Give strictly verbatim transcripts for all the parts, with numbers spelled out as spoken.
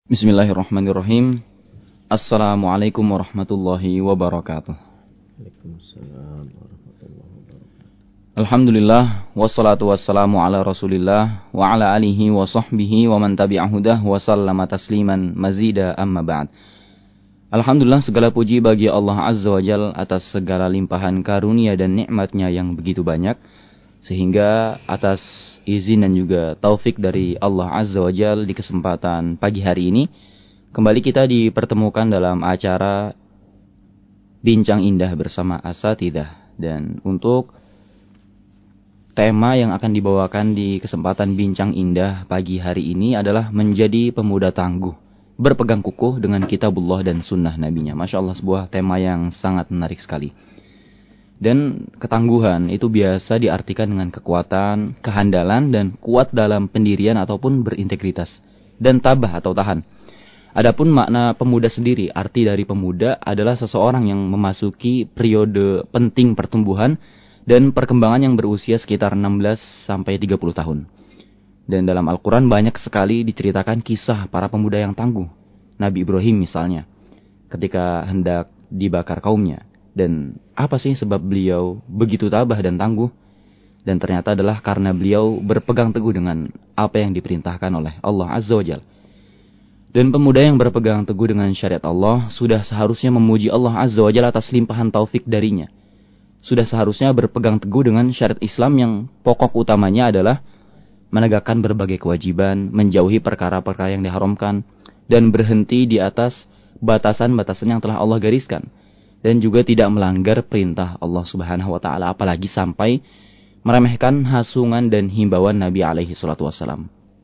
Bismillahirrahmanirrahim. Assalamualaikum warahmatullahi wabarakatuh. Waalaikumsalam warahmatullahi wabarakatuh. Alhamdulillah, wassalatu wassalamu ala rasulillah wa ala alihi wa sahbihi wa man tabi'ahudah wa sallama tasliman mazida amma ba'd. Alhamdulillah, segala puji bagi Allah Azza wa Jal atas segala limpahan karunia dan nikmatnya yang begitu banyak, sehingga atas izin dan juga taufik dari Allah Azza wa Jal di kesempatan pagi hari ini kembali kita dipertemukan dalam acara Bincang Indah bersama Asatidzah. Dan untuk tema yang akan dibawakan di kesempatan Bincang Indah pagi hari ini adalah menjadi pemuda tangguh, berpegang kukuh dengan kitabullah dan sunnah nabinya. Masya Allah, sebuah tema yang sangat menarik sekali. Dan ketangguhan itu biasa diartikan dengan kekuatan, kehandalan, dan kuat dalam pendirian ataupun berintegritas, dan tabah atau tahan. Adapun makna pemuda sendiri, arti dari pemuda adalah seseorang yang memasuki periode penting pertumbuhan dan perkembangan yang berusia sekitar enam belas sampai tiga puluh tahun. Dan dalam Al-Quran banyak sekali diceritakan kisah para pemuda yang tangguh. Nabi Ibrahim misalnya, ketika hendak dibakar kaumnya. Dan apa sih sebab beliau begitu tabah dan tangguh? Dan ternyata adalah karena beliau berpegang teguh dengan apa yang diperintahkan oleh Allah Azza wa Jalla. Dan pemuda yang berpegang teguh dengan syariat Allah sudah seharusnya memuji Allah Azza wa Jalla atas limpahan taufik darinya. Sudah seharusnya berpegang teguh dengan syariat Islam yang pokok utamanya adalah menegakkan berbagai kewajiban, menjauhi perkara-perkara yang diharamkan, dan berhenti di atas batasan-batasan yang telah Allah gariskan. Dan juga tidak melanggar perintah Allah Subhanahu wa taala, apalagi sampai meremehkan hasungan dan himbauan Nabi alaihi salatu wassalam.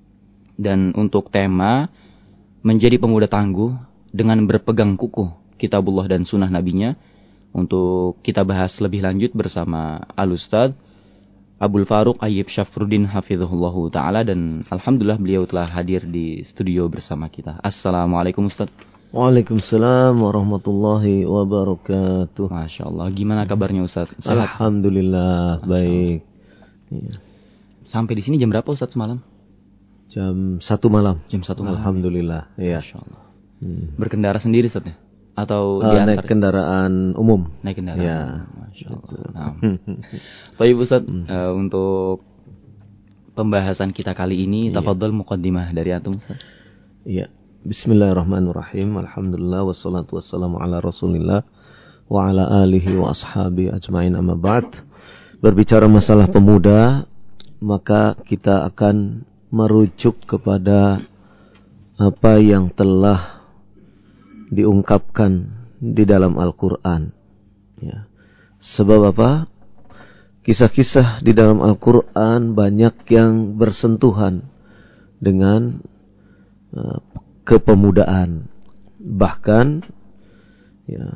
Dan untuk tema menjadi pemuda tangguh dengan berpegang kukuh kitabullah dan sunnah nabinya, untuk kita bahas lebih lanjut bersama Al-Ustadz Abdul Faruq Ayyib Syafruddin hafizahullahu taala, dan alhamdulillah beliau telah hadir di studio bersama kita. Assalamualaikum Ustaz. Waalaikumsalam warahmatullahi wabarakatuh. Masya Allah, gimana kabarnya Ustaz? Sehat? Alhamdulillah, baik. Ya. Sampai di sini jam berapa Ustaz semalam? Jam satu malam. Jam satu malam. Alhamdulillah. Ya. Masya Allah. Hmm. Berkendara sendiri Ustaz ya? Atau uh, diantar? Naik kendaraan umum. Naik kendaraan. Ya. Masya Allah. Nah. Baik Ustaz, hmm. uh, untuk pembahasan kita kali ini, ya. Tafadhal muqaddimah dari antum Ustaz. Iya. Bismillahirrahmanirrahim. Alhamdulillah wassalatu wassalamu ala Rasulillah wa ala alihi wa ashabi ajmain, amma ba'd. Berbicara masalah pemuda, maka kita akan merujuk kepada apa yang telah diungkapkan di dalam Al-Qur'an. Ya. Sebab apa? Kisah-kisah di dalam Al-Qur'an banyak yang bersentuhan dengan uh, kepemudaan, bahkan ya,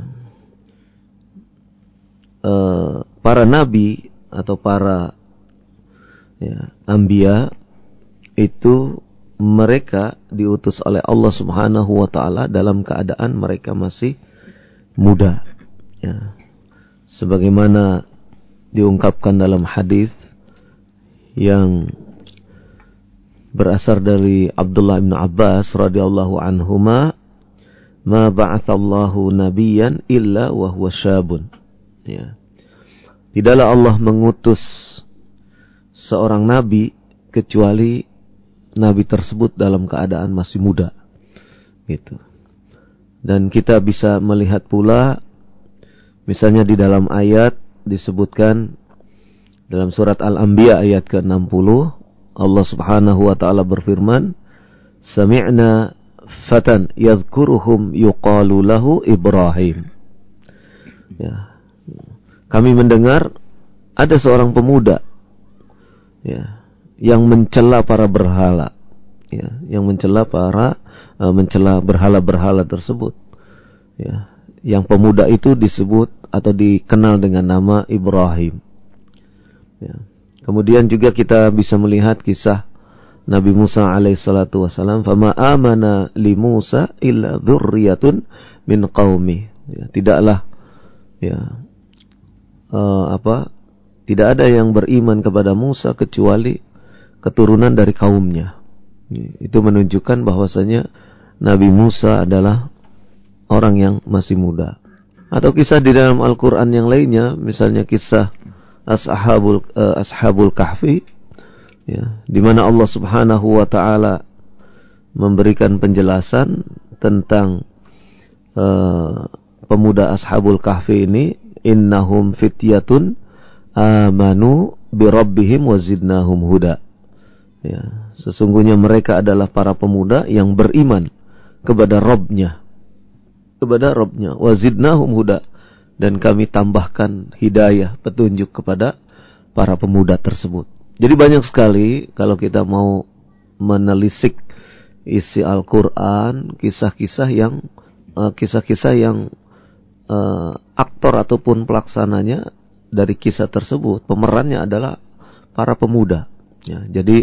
uh, para nabi atau para ya, anbiya itu mereka diutus oleh Allah Subhanahu wa taala dalam keadaan mereka masih muda. Ya. Sebagaimana diungkapkan dalam hadis yang berasal dari Abdullah bin Abbas radhiyallahu anhuma, ma ba'atsallahu nabiyyan illa wa huwa syabun. Ya. Tidaklah Allah mengutus seorang nabi kecuali nabi tersebut dalam keadaan masih muda. Gitu. Dan kita bisa melihat pula misalnya di dalam ayat disebutkan dalam surat Al-Anbiya ayat ke enam puluh, Allah Subhanahu wa taala berfirman, "Sami'na fatan yadhkuruhum yuqalu lahu Ibrahim." Ya. Kami mendengar ada seorang pemuda ya, yang mencela para berhala. Ya, yang mencela para uh, mencela berhala-berhala tersebut. Ya, yang pemuda itu disebut atau dikenal dengan nama Ibrahim. Ya. Kemudian juga kita bisa melihat kisah Nabi Musa alaihissalatu wassalam, "Fama amana li Musa illa dzurriyyatun min qaumi." Ya, tidaklah ya uh, apa? Tidak ada yang beriman kepada Musa kecuali keturunan dari kaumnya. Itu menunjukkan bahwasanya Nabi Musa adalah orang yang masih muda. Atau kisah di dalam Al-Quran yang lainnya, misalnya kisah Ashabul, uh, Ashabul Kahfi, ya, di mana Allah Subhanahu wa Ta'ala memberikan penjelasan tentang uh, pemuda Ashabul Kahfi ini, innahum fityatun amanu birabbihim wazidnahum huda. Ya, sesungguhnya mereka adalah para pemuda yang beriman kepada Rabbnya, kepada Rabbnya, wazidnahum huda, dan kami tambahkan hidayah, petunjuk kepada para pemuda tersebut. Jadi banyak sekali kalau kita mau menelisik isi Al-Quran, kisah-kisah yang uh, kisah-kisah yang uh, aktor ataupun pelaksananya dari kisah tersebut, pemerannya adalah para pemuda. Ya, jadi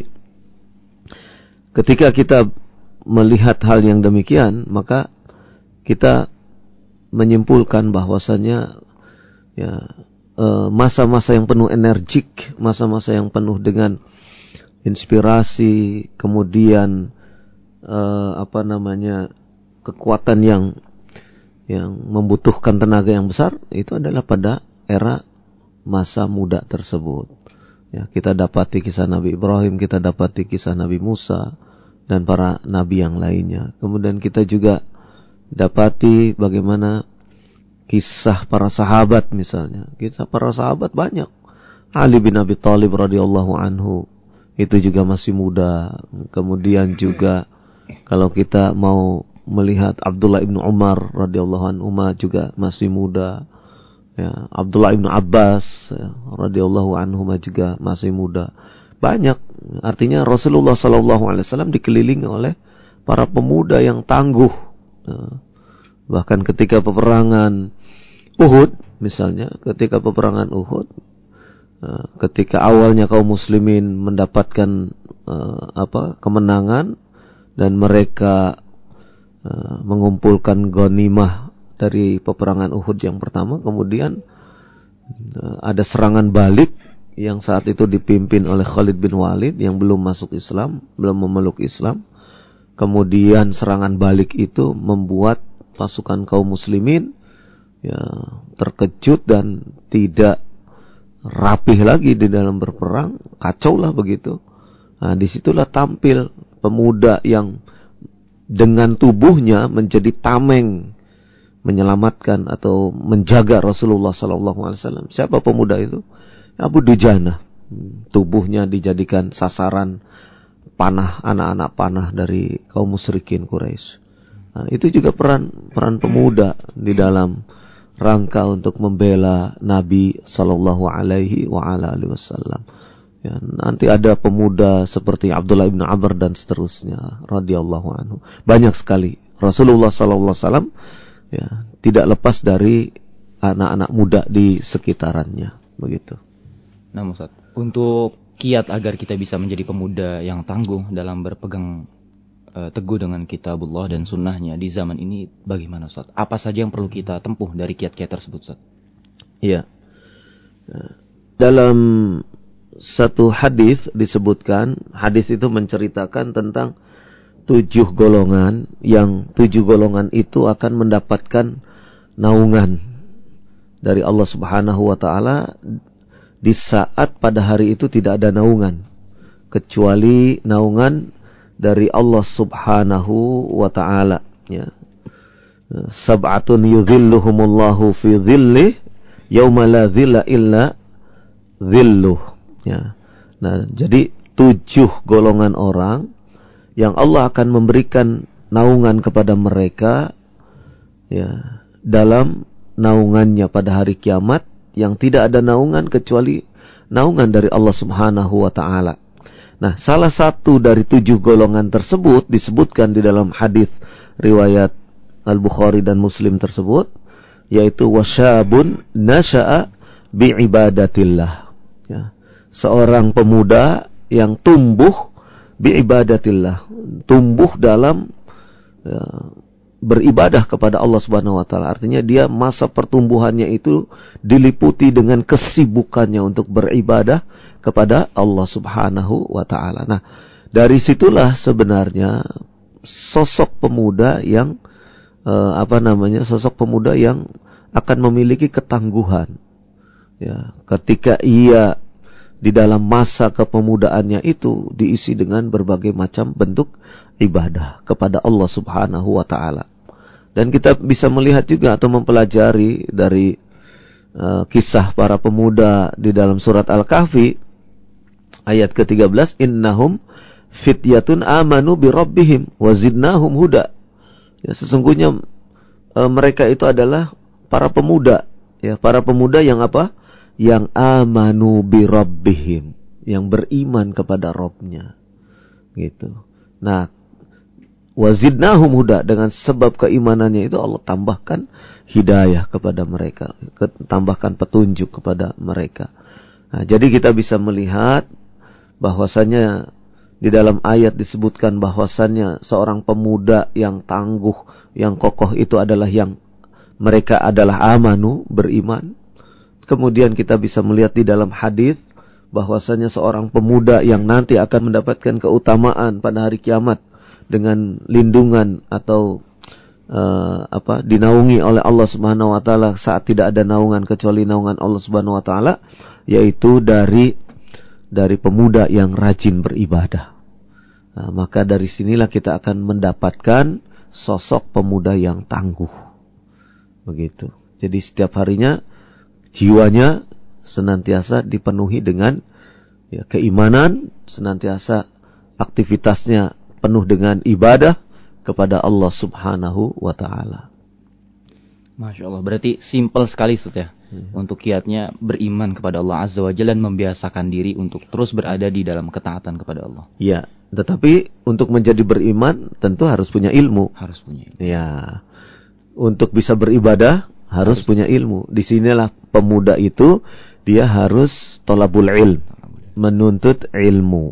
ketika kita melihat hal yang demikian, maka kita menyimpulkan bahwasannya ya, masa-masa yang penuh energik, masa-masa yang penuh dengan inspirasi, kemudian eh, apa namanya kekuatan yang yang membutuhkan tenaga yang besar, itu adalah pada era masa muda tersebut. Ya, kita dapati kisah Nabi Ibrahim, kita dapati kisah Nabi Musa dan para nabi yang lainnya. Kemudian kita juga dapati bagaimana kisah para sahabat misalnya. Kisah para sahabat banyak. Ali bin Abi Thalib radhiyallahu anhu itu juga masih muda. Kemudian juga kalau kita mau melihat Abdullah ibnu Umar radhiyallahu anhu juga masih muda. Ya, Abdullah ibnu Abbas ya, radhiyallahu anhu juga masih muda. Banyak. Artinya Rasulullah sallallahu alaihi wasallam dikelilingi oleh para pemuda yang tangguh. Ya. Bahkan ketika peperangan Uhud misalnya, ketika peperangan Uhud, uh, ketika awalnya kaum muslimin mendapatkan uh, apa kemenangan dan mereka uh, mengumpulkan ghanimah dari peperangan Uhud yang pertama, kemudian uh, ada serangan balik yang saat itu dipimpin oleh Khalid bin Walid yang belum masuk Islam, belum memeluk Islam. Kemudian serangan balik itu membuat pasukan kaum muslimin ya terkejut dan tidak rapih lagi di dalam berperang, kacau lah begitu. Nah, disitulah tampil pemuda yang dengan tubuhnya menjadi tameng menyelamatkan atau menjaga Rasulullah sallallahu alaihi wasallam. Siapa pemuda itu? Abu Dujana. Tubuhnya dijadikan sasaran panah, anak-anak panah dari kaum musyrikin Quraisy. Nah, itu juga peran peran pemuda di dalam rangka untuk membela Nabi sallallahu alaihi wa ala alihi wasallam. Ya, nanti ada pemuda seperti Abdullah bin Amr dan seterusnya radhiyallahu anhu. Banyak sekali. Rasulullah sallallahu alaihi wasallam ya, tidak lepas dari anak-anak muda di sekitarannya, begitu. Nah, Ustaz, untuk kiat agar kita bisa menjadi pemuda yang tangguh dalam berpegang uh, teguh dengan kitabullah dan sunnahnya di zaman ini bagaimana, Ustaz? Apa saja yang perlu kita tempuh dari kiat-kiat tersebut, Ustaz? Iya. Dalam satu hadis disebutkan, hadis itu menceritakan tentang tujuh golongan, yang tujuh golongan itu akan mendapatkan naungan dari Allah Subhanahu wa Ta'ala di saat pada hari itu tidak ada naungan kecuali naungan dari Allah Subhanahu wa Ta'ala, ya. Sab'atun yudhilluhumullahu fi dhillih yauma la dhilla illa dhilluh, ya. Nah, jadi tujuh golongan orang yang Allah akan memberikan naungan kepada mereka, ya, dalam naungannya pada hari kiamat, yang tidak ada naungan kecuali naungan dari Allah Subhanahu wa Ta'ala. Nah, salah satu dari tujuh golongan tersebut disebutkan di dalam hadis riwayat Al-Bukhari dan Muslim tersebut, yaitu wasyabun nasha'a bi'ibadatillah, ya. Seorang pemuda yang tumbuh bi'ibadatillah, tumbuh dalam ya, beribadah kepada Allah Subhanahu wa Ta'ala. Artinya dia masa pertumbuhannya itu diliputi dengan kesibukannya untuk beribadah kepada Allah Subhanahu wa Ta'ala. Nah, dari situlah sebenarnya sosok pemuda yang uh, apa namanya sosok pemuda yang akan memiliki ketangguhan. Ya, ketika ia di dalam masa kepemudaannya itu diisi dengan berbagai macam bentuk ibadah kepada Allah Subhanahu wa taala. Dan kita bisa melihat juga atau mempelajari dari uh, kisah para pemuda di dalam surat Al-Kahfi ayat ke tiga belas, innahum fityatun amanu bi rabbihim wa zidnahum huda. Ya, sesungguhnya uh, mereka itu adalah para pemuda, ya, para pemuda yang apa? Yang amanu bi rabbihim, yang beriman kepada Rabb-nya. Gitu. Nah, wazidnahum huda, dengan sebab keimanannya itu Allah tambahkan hidayah kepada mereka, tambahkan petunjuk kepada mereka. Nah, jadi kita bisa melihat bahwasannya di dalam ayat disebutkan bahwasannya seorang pemuda yang tangguh, yang kokoh itu adalah yang mereka adalah amanu, beriman. Kemudian kita bisa melihat di dalam hadis bahwasanya seorang pemuda yang nanti akan mendapatkan keutamaan pada hari kiamat dengan lindungan atau uh, apa dinaungi oleh Allah Subhanahu wa taala saat tidak ada naungan kecuali naungan Allah Subhanahu wa taala, yaitu dari dari pemuda yang rajin beribadah. Nah, maka dari sinilah kita akan mendapatkan sosok pemuda yang tangguh. Begitu. Jadi setiap harinya jiwanya senantiasa dipenuhi dengan ya, keimanan, senantiasa aktivitasnya penuh dengan ibadah kepada Allah Subhanahu wa taala. Masya Allah, berarti simpel sekali Ustaz ya. Hmm. Untuk kiatnya beriman kepada Allah Azza wa Jalla dan membiasakan diri untuk terus berada di dalam ketaatan kepada Allah. Ya, tetapi untuk menjadi beriman tentu harus punya ilmu. Harus punya ilmu. Ya. Untuk bisa beribadah harus, harus punya ilmu. Di sinilah pemuda itu dia harus thalabul ilm, menuntut ilmu.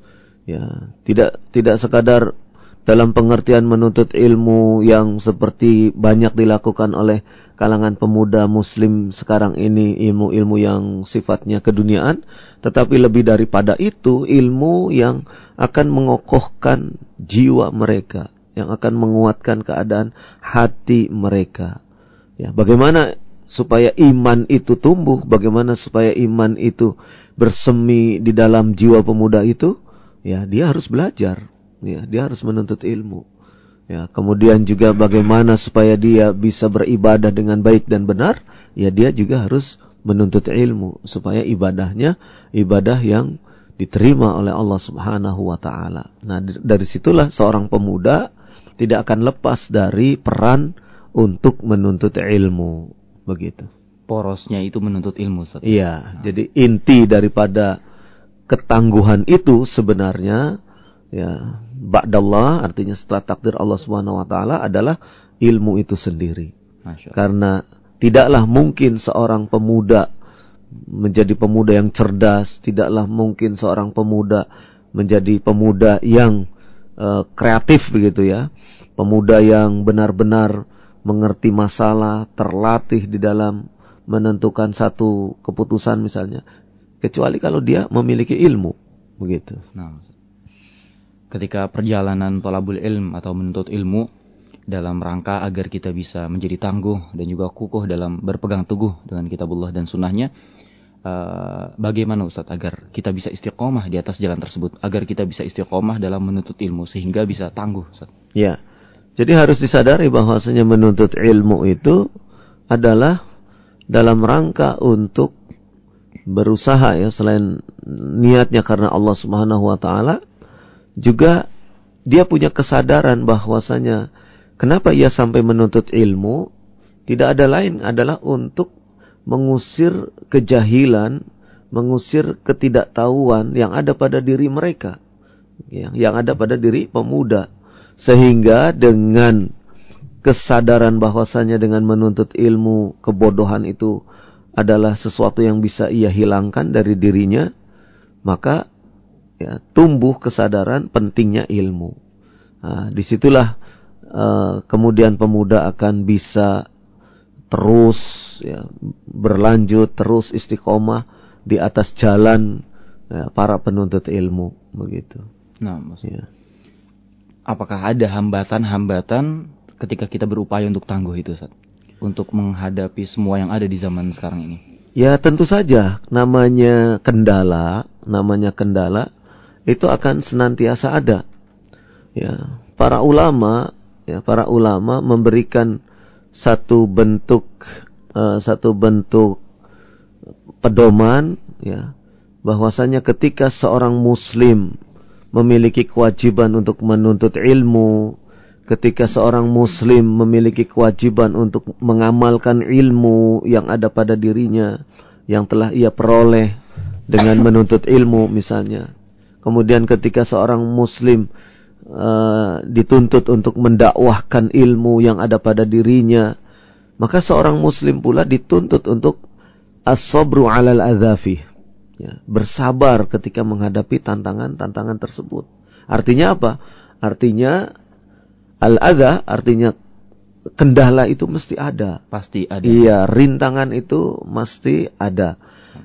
Ya, tidak tidak sekadar dalam pengertian menuntut ilmu yang seperti banyak dilakukan oleh kalangan pemuda muslim sekarang ini, ilmu-ilmu yang sifatnya keduniaan, tetapi lebih daripada itu ilmu yang akan mengokohkan jiwa mereka, yang akan menguatkan keadaan hati mereka. Ya, bagaimana supaya iman itu tumbuh, bagaimana supaya iman itu bersemi di dalam jiwa pemuda itu? Ya, dia harus belajar. Ya, dia harus menuntut ilmu. Ya, kemudian juga bagaimana supaya dia bisa beribadah dengan baik dan benar? Ya, dia juga harus menuntut ilmu supaya ibadahnya ibadah yang diterima oleh Allah Subhanahu wa taala. Nah, dari situlah seorang pemuda tidak akan lepas dari peran untuk menuntut ilmu, begitu. Porosnya itu menuntut ilmu, Ustaz. Iya, nah. Jadi inti daripada ketangguhan itu sebenarnya ya, ba'dallah, artinya setelah takdir Allah Subhanahu wa taala adalah ilmu itu sendiri. Karena tidaklah mungkin seorang pemuda menjadi pemuda yang cerdas, tidaklah mungkin seorang pemuda menjadi pemuda yang uh, kreatif begitu ya. Pemuda yang benar-benar mengerti masalah, terlatih di dalam menentukan satu keputusan misalnya, kecuali kalau dia memiliki ilmu, begitu. Nah, ketika perjalanan thalabul ilm atau menuntut ilmu dalam rangka agar kita bisa menjadi tangguh dan juga kukuh dalam berpegang teguh dengan kitabullah dan sunnahnya, uh, bagaimana Ustaz agar kita bisa istiqomah di atas jalan tersebut, agar kita bisa istiqomah dalam menuntut ilmu sehingga bisa tangguh, Ustaz? Ya, jadi harus disadari bahwasanya menuntut ilmu itu adalah dalam rangka untuk berusaha ya, selain niatnya karena Allah Subhanahu wa taala, juga dia punya kesadaran bahwasanya kenapa ia sampai menuntut ilmu, tidak ada lain adalah untuk mengusir kejahilan, mengusir ketidaktahuan yang ada pada diri mereka, ya, yang ada pada diri pemuda. Sehingga dengan kesadaran bahwasanya dengan menuntut ilmu, kebodohan itu adalah sesuatu yang bisa ia hilangkan dari dirinya, maka ya, tumbuh kesadaran pentingnya ilmu. Nah, disitulah uh, kemudian pemuda akan bisa terus ya, berlanjut, terus istiqomah di atas jalan ya, para penuntut ilmu, begitu. Nah, maksudnya. apakah ada hambatan-hambatan ketika kita berupaya untuk tangguh itu, Ustaz? Untuk menghadapi semua yang ada di zaman sekarang ini. Ya tentu saja, namanya kendala, namanya kendala itu akan senantiasa ada. Ya, para ulama, ya para ulama memberikan satu bentuk uh, satu bentuk pedoman, ya, bahwasanya ketika seorang muslim memiliki kewajiban untuk menuntut ilmu, ketika seorang muslim memiliki kewajiban untuk mengamalkan ilmu yang ada pada dirinya, yang telah ia peroleh dengan menuntut ilmu misalnya. Kemudian ketika seorang muslim uh, dituntut untuk mendakwahkan ilmu yang ada pada dirinya, maka seorang muslim pula dituntut untuk as-sabru 'alal adzafi. Ya, bersabar ketika menghadapi tantangan-tantangan tersebut. Artinya apa? Artinya al-adza, artinya kendala itu mesti ada. Pasti ada. Iya, rintangan itu mesti ada.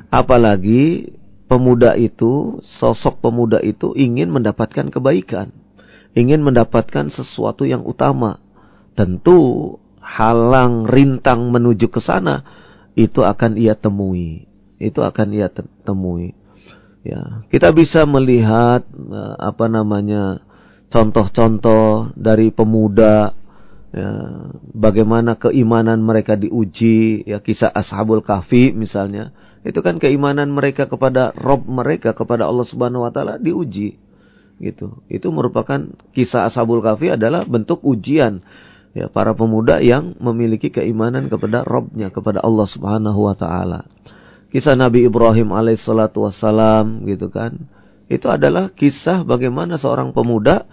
Apalagi pemuda itu, sosok pemuda itu ingin mendapatkan kebaikan, ingin mendapatkan sesuatu yang utama. Tentu halang rintang menuju ke sana itu akan ia temui. Itu akan ia temui. Ya, kita bisa melihat uh, apa namanya contoh-contoh dari pemuda, ya, bagaimana keimanan mereka diuji. Ya, kisah Ashabul Kahfi misalnya, itu kan keimanan mereka kepada Rabb mereka, kepada Allah Subhanahu Wa Taala diuji. Gitu. Itu merupakan kisah Ashabul Kahfi adalah bentuk ujian, ya, para pemuda yang memiliki keimanan kepada Rabb-nya, kepada Allah Subhanahu Wa Taala. Kisah Nabi Ibrahim alaihissalatu wassalam, gitu kan. Itu adalah kisah bagaimana seorang pemuda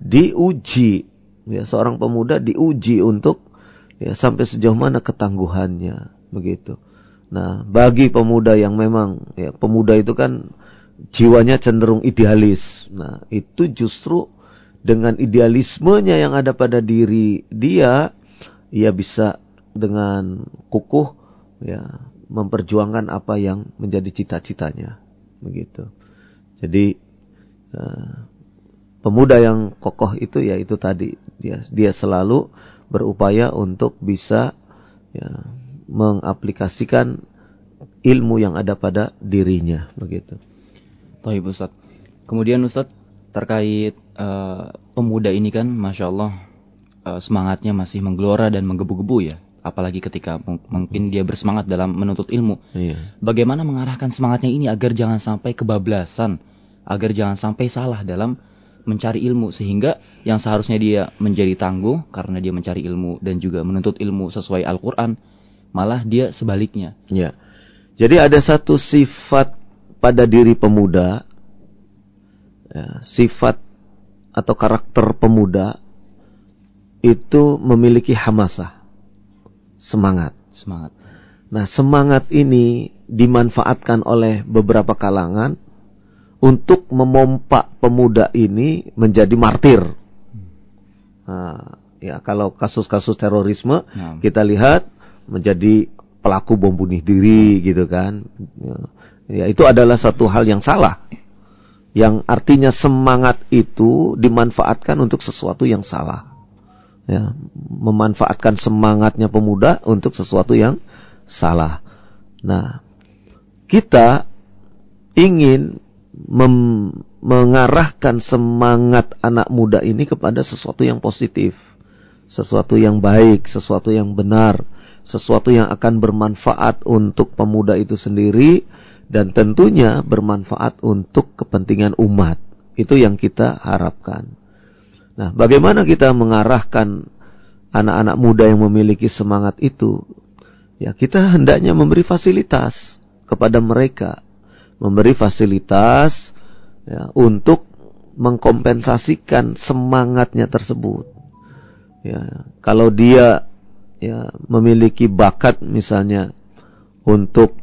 diuji. Ya, seorang pemuda diuji untuk, ya, sampai sejauh mana ketangguhannya. Begitu. Nah, bagi pemuda yang memang, ya, pemuda itu kan jiwanya cenderung idealis. Nah, itu justru dengan idealismenya yang ada pada diri dia, ia bisa dengan kukuh, ya, memperjuangkan apa yang menjadi cita-citanya, begitu. Jadi uh, pemuda yang kokoh itu, ya itu tadi, dia dia selalu berupaya untuk bisa, ya, mengaplikasikan ilmu yang ada pada dirinya, begitu. Baik, Ustaz. Kemudian Ustaz, terkait uh, pemuda ini kan, masya Allah, uh, semangatnya masih menggelora dan menggebu-gebu, ya. Apalagi ketika m- mungkin dia bersemangat dalam menuntut ilmu. Iya. Bagaimana mengarahkan semangatnya ini agar jangan sampai kebablasan, agar jangan sampai salah dalam mencari ilmu, sehingga yang seharusnya dia menjadi tangguh karena dia mencari ilmu dan juga menuntut ilmu sesuai Al-Quran, malah dia sebaliknya. Ya. Jadi ada satu sifat pada diri pemuda, ya, sifat atau karakter pemuda itu memiliki hamasah, semangat. Semangat. Nah, semangat ini dimanfaatkan oleh beberapa kalangan untuk memompa pemuda ini menjadi martir. Nah, ya, kalau kasus-kasus terorisme, nah, kita lihat menjadi pelaku bom bunuh diri, gitu kan. Ya, ya, itu adalah satu hal yang salah. Yang artinya semangat itu dimanfaatkan untuk sesuatu yang salah. Ya, memanfaatkan semangatnya pemuda untuk sesuatu yang salah. Nah, kita ingin mem- mengarahkan semangat anak muda ini kepada sesuatu yang positif, sesuatu yang baik, sesuatu yang benar, sesuatu yang akan bermanfaat untuk pemuda itu sendiri dan tentunya bermanfaat untuk kepentingan umat. Itu yang kita harapkan. Nah, bagaimana kita mengarahkan anak-anak muda yang memiliki semangat itu? Ya, kita hendaknya memberi fasilitas kepada mereka, memberi fasilitas, ya, untuk mengkompensasikan semangatnya tersebut. Ya, kalau dia, ya, memiliki bakat misalnya untuk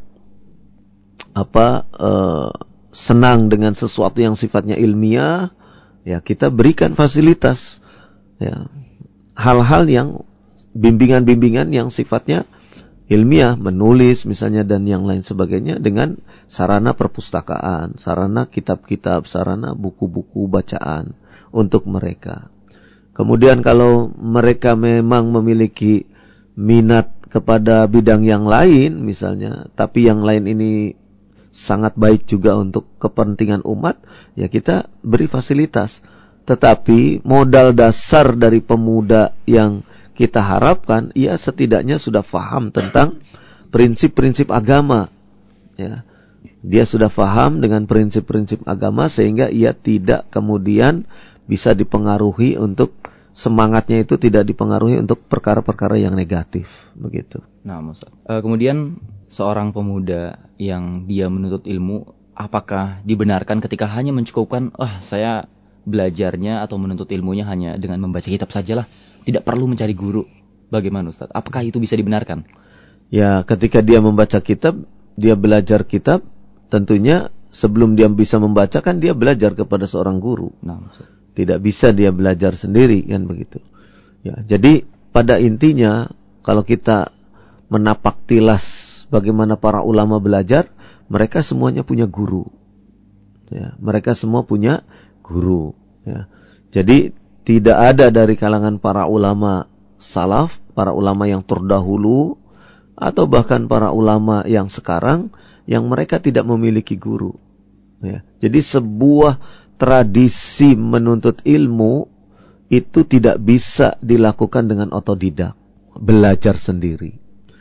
apa uh, senang dengan sesuatu yang sifatnya ilmiah, ya kita berikan fasilitas, ya, hal-hal yang bimbingan-bimbingan yang sifatnya ilmiah, menulis misalnya dan yang lain sebagainya dengan sarana perpustakaan, sarana kitab-kitab, sarana buku-buku bacaan untuk mereka. Kemudian kalau mereka memang memiliki minat kepada bidang yang lain misalnya, tapi yang lain ini sangat baik juga untuk kepentingan umat, ya kita beri fasilitas. Tetapi modal dasar dari pemuda yang kita harapkan, ia setidaknya sudah faham tentang prinsip-prinsip agama. Ya. Dia sudah faham dengan prinsip-prinsip agama sehingga ia tidak kemudian bisa dipengaruhi untuk semangatnya itu tidak dipengaruhi untuk perkara-perkara yang negatif, begitu. Nah, Ustaz. E, kemudian seorang pemuda yang dia menuntut ilmu, apakah dibenarkan ketika hanya mencukupkan, ah saya belajarnya atau menuntut ilmunya hanya dengan membaca kitab sajalah, tidak perlu mencari guru? Bagaimana Ustaz? Apakah itu bisa dibenarkan? Ya, ketika dia membaca kitab, dia belajar kitab, tentunya sebelum dia bisa membaca kan dia belajar kepada seorang guru. Nah, Ustaz. Tidak bisa dia belajar sendiri, kan begitu. Ya, jadi pada intinya kalau kita menapak tilas bagaimana para ulama belajar, mereka semuanya punya guru. Ya, mereka semua punya guru. Ya. Jadi tidak ada dari kalangan para ulama salaf, para ulama yang terdahulu, atau bahkan para ulama yang sekarang yang mereka tidak memiliki guru. Ya. Jadi sebuah tradisi menuntut ilmu itu tidak bisa dilakukan dengan otodidak, belajar sendiri.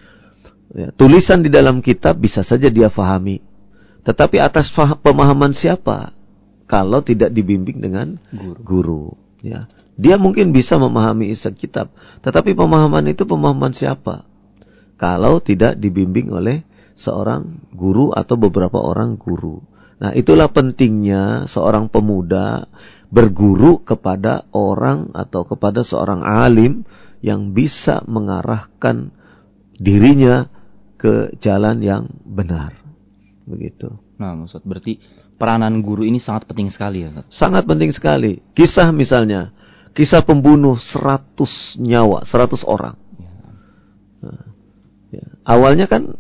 Ya, tulisan di dalam kitab bisa saja dia fahami, tetapi atas fah- pemahaman siapa? Kalau tidak dibimbing dengan guru. guru ya. Dia mungkin bisa memahami isi kitab, tetapi pemahaman itu pemahaman siapa? Kalau tidak dibimbing oleh seorang guru atau beberapa orang guru. Nah, itulah pentingnya seorang pemuda berguru kepada orang atau kepada seorang alim yang bisa mengarahkan dirinya ke jalan yang benar. Begitu. Nah, Ustaz, berarti peranan guru ini sangat penting sekali ya, Ustaz? Sangat penting sekali. Kisah misalnya, kisah pembunuh seratus nyawa, seratus orang. Ya. Nah, ya. Awalnya kan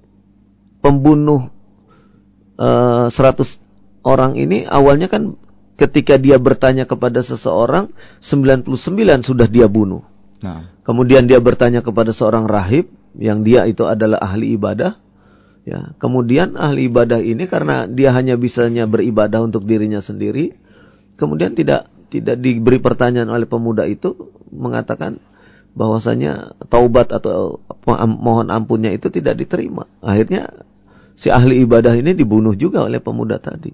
pembunuh Uh, seratus orang ini awalnya kan ketika dia bertanya kepada seseorang, sembilan puluh sembilan sudah dia bunuh. Nah. Kemudian dia bertanya kepada seorang rahib yang dia itu adalah ahli ibadah. Ya, kemudian ahli ibadah ini karena dia hanya bisanya beribadah untuk dirinya sendiri, kemudian tidak tidak diberi pertanyaan oleh pemuda itu, mengatakan bahwasanya taubat atau mohon ampunnya itu tidak diterima. Akhirnya si ahli ibadah ini dibunuh juga oleh pemuda tadi.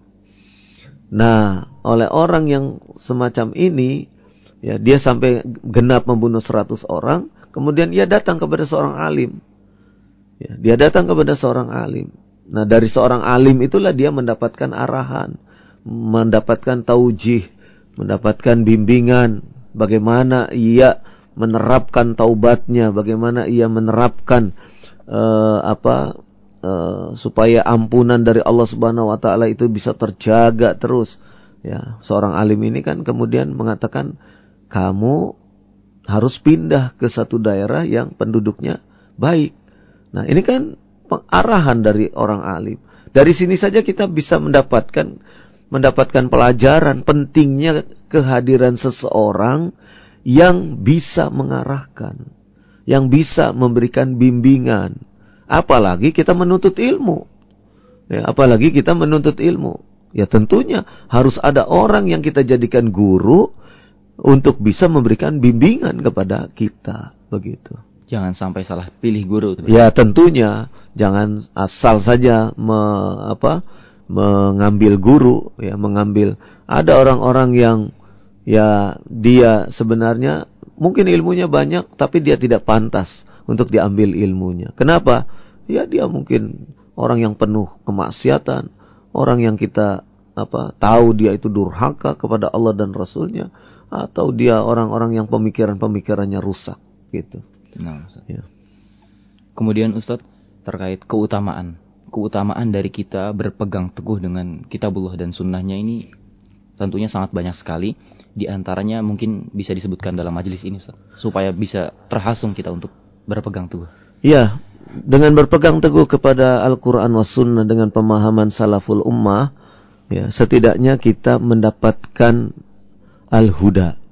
Nah, oleh orang yang semacam ini, ya dia sampai genap membunuh seratus orang, kemudian ia datang kepada seorang alim. Ya, dia datang kepada seorang alim. Nah, dari seorang alim itulah dia mendapatkan arahan, mendapatkan taujih, mendapatkan bimbingan, bagaimana ia menerapkan taubatnya, bagaimana ia menerapkan uh, apa Uh, supaya ampunan dari Allah Subhanahu wa taala itu bisa terjaga terus. Ya, seorang alim ini kan kemudian mengatakan, kamu harus pindah ke satu daerah yang penduduknya baik. Nah, ini kan arahan dari orang alim. Dari sini saja kita bisa mendapatkan mendapatkan pelajaran pentingnya kehadiran seseorang yang bisa mengarahkan, yang bisa memberikan bimbingan. Apalagi kita menuntut ilmu. Ya, apalagi kita menuntut ilmu. Ya tentunya harus ada orang yang kita jadikan guru untuk bisa memberikan bimbingan kepada kita. Begitu. Jangan sampai salah pilih guru. Ya tentunya. Jangan asal saja me, apa, mengambil guru. Ya, mengambil. Ada orang-orang yang ya dia sebenarnya mungkin ilmunya banyak, tapi dia tidak pantas untuk diambil ilmunya. Kenapa? Ya dia mungkin orang yang penuh kemaksiatan, orang yang kita apa tahu dia itu durhaka kepada Allah dan Rasulnya, atau dia orang-orang yang pemikiran-pemikirannya rusak, gitu. Nah, Ustaz. Ya. Kemudian Ustadz, terkait keutamaan, keutamaan dari kita berpegang teguh dengan kitabullah dan sunnahnya ini tentunya sangat banyak sekali. Di antaranya mungkin bisa disebutkan dalam majelis ini, Ustaz, supaya bisa terhasung kita untuk berpegang teguh. Ya, dengan berpegang teguh kepada Al-Quran was Sunnah dengan pemahaman salaful ummah, ya, setidaknya kita mendapatkan al-huda,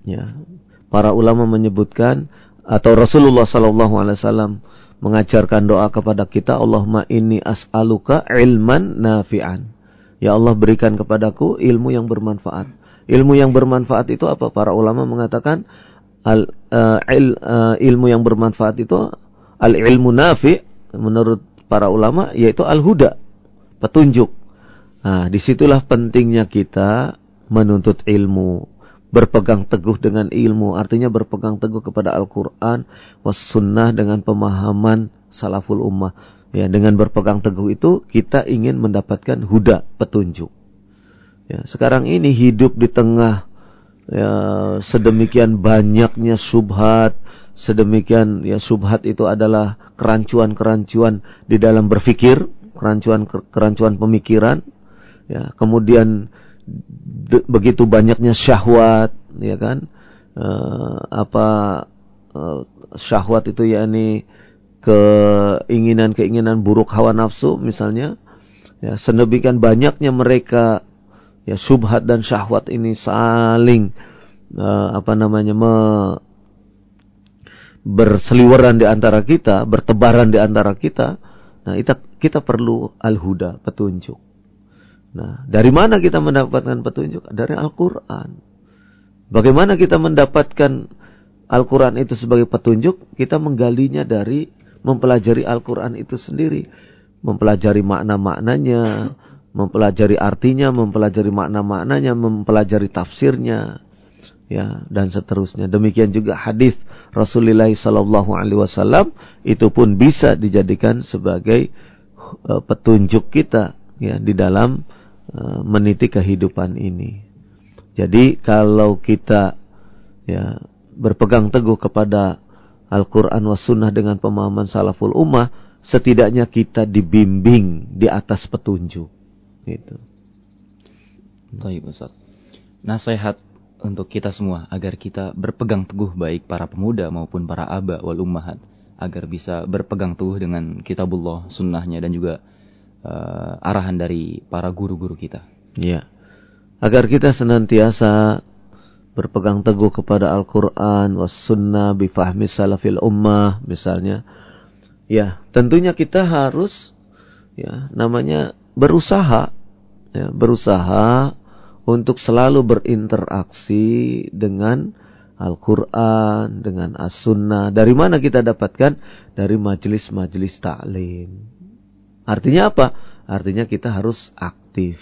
Ya, para ulama menyebutkan atau Rasulullah sallallahu alaihi wasallam mengajarkan doa kepada kita, Allahumma inni as'aluka ilman nafi'an. Ya Allah, berikan kepadaku ilmu yang bermanfaat. Ilmu yang bermanfaat itu apa? Para ulama mengatakan al, uh, il, uh, ilmu yang bermanfaat itu al ilmu nafi' menurut para ulama yaitu al-huda, petunjuk. Nah, disitulah pentingnya kita menuntut ilmu, berpegang teguh dengan ilmu, artinya berpegang teguh kepada Al-Quran was sunnah dengan pemahaman salaful ummah. Ya, dengan berpegang teguh itu kita ingin mendapatkan huda, petunjuk. Ya, sekarang ini hidup di tengah ya, sedemikian banyaknya syubhat, sedemikian ya syubhat itu adalah kerancuan-kerancuan di dalam berfikir, kerancuan-kerancuan pemikiran. Ya, kemudian de, begitu banyaknya syahwat, ya kan? E, apa e, syahwat itu yakni keinginan-keinginan buruk hawa nafsu misalnya. Ya, sedemikian banyaknya mereka ya syubhat dan syahwat ini saling e, apa namanya me, berseliweran di antara kita, bertebaran di antara kita. Nah, kita kita perlu al-huda, petunjuk. Nah, dari mana kita mendapatkan petunjuk? Dari Al-Quran. Bagaimana kita mendapatkan Al-Quran itu sebagai petunjuk? Kita menggalinya dari mempelajari Al-Quran itu sendiri. Mempelajari makna-maknanya, mempelajari artinya, mempelajari makna-maknanya, mempelajari tafsirnya, ya, dan seterusnya. Demikian juga hadis Rasulullah sallallahu alaihi wasallam itu pun bisa dijadikan sebagai uh, petunjuk kita, ya, di dalam meniti kehidupan ini. Jadi kalau kita ya berpegang teguh kepada Al-Quran was sunnah dengan pemahaman salaful ummah, setidaknya kita dibimbing di atas petunjuk. Gitu. Baik, Ustaz. Nasihat untuk kita semua agar kita berpegang teguh, baik para pemuda maupun para aba wal ummahat, agar bisa berpegang teguh dengan kitabullah, sunnahnya, dan juga Uh, arahan dari para guru-guru kita. Ya, agar kita senantiasa berpegang teguh kepada Al-Quran was sunnah bifahmi salafil ummah misalnya. Ya, tentunya kita harus ya namanya berusaha, ya, berusaha untuk selalu berinteraksi dengan Al-Quran, dengan As-Sunnah. Dari mana kita dapatkan? Dari majelis-majelis ta'lim. Artinya apa? Artinya kita harus aktif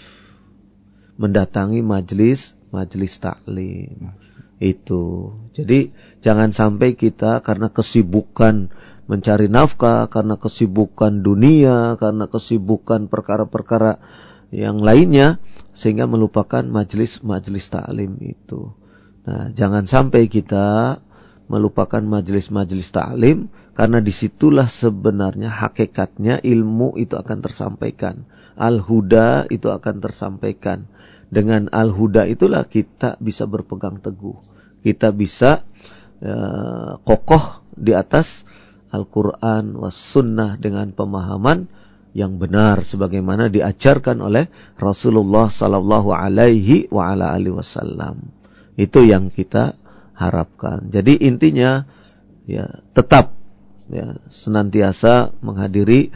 mendatangi majelis majelis taklim itu. Jadi jangan sampai kita karena kesibukan mencari nafkah, karena kesibukan dunia, karena kesibukan perkara-perkara yang lainnya sehingga melupakan majelis majelis taklim itu. Nah, jangan sampai kita melupakan majelis-majelis taklim, karena disitulah sebenarnya hakikatnya ilmu itu akan tersampaikan. Al-huda itu akan tersampaikan. Dengan al-huda itulah kita bisa berpegang teguh. Kita bisa uh, kokoh di atas Al-Quran was sunnah dengan pemahaman yang benar sebagaimana diajarkan oleh Rasulullah sallallahu alaihi wa ala alihi wasallam. Itu yang kita harapkan. Jadi intinya ya tetap ya senantiasa menghadiri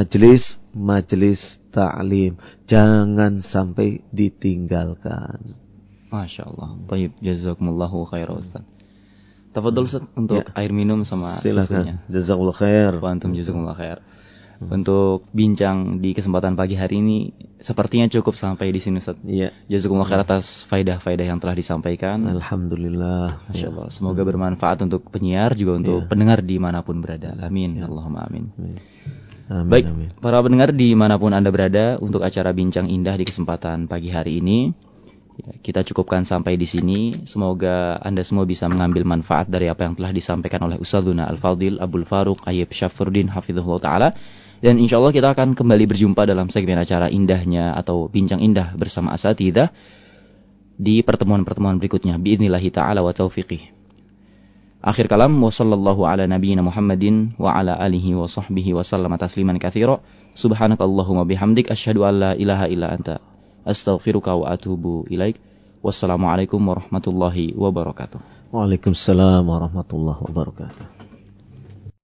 majelis-majelis ta'lim. Jangan sampai ditinggalkan. Masya Allah. Baik, jazakumullahu khairan Ustaz. Tafadhol Ustaz untuk ya, air minum sama silakan. Susunya. Jazakumullah khair. Wa antum jazakumullah khair. Untuk bincang di kesempatan pagi hari ini sepertinya cukup sampai di sini Ustaz. Iya. Jazakumullah khair atas faidah-faidah yang telah disampaikan. Alhamdulillah. Masya Allah. Semoga hmm. bermanfaat untuk penyiar juga untuk ya. pendengar dimanapun berada. Amin. Ya. Allahumma amin. Amin. Amin. Baik, amin. Para pendengar dimanapun Anda berada, untuk acara bincang indah di kesempatan pagi hari ini ya, kita cukupkan sampai di sini. Semoga Anda semua bisa mengambil manfaat dari apa yang telah disampaikan oleh Ustadzuna Al-Fadhil Abdul Faruq Ayyub Syafruddin hafizahullah taala. Dan insya Allah kita akan kembali berjumpa dalam segmen acara indahnya atau bincang indah bersama asatidzah di pertemuan-pertemuan berikutnya biidnillahi ta'ala wa taufiqih. Akhir kalam, wa sallallahu ala nabiyyina Muhammadin wa ala alihi wa sahbihi wa sallama tasliman katsira. Subhanakallahumma bihamdik asyhadu an la ilaha illa anta astaghfiruka wa atubu ilaik. Wassalamualaikum warahmatullahi wabarakatuh. Waalaikumsalam warahmatullahi wabarakatuh.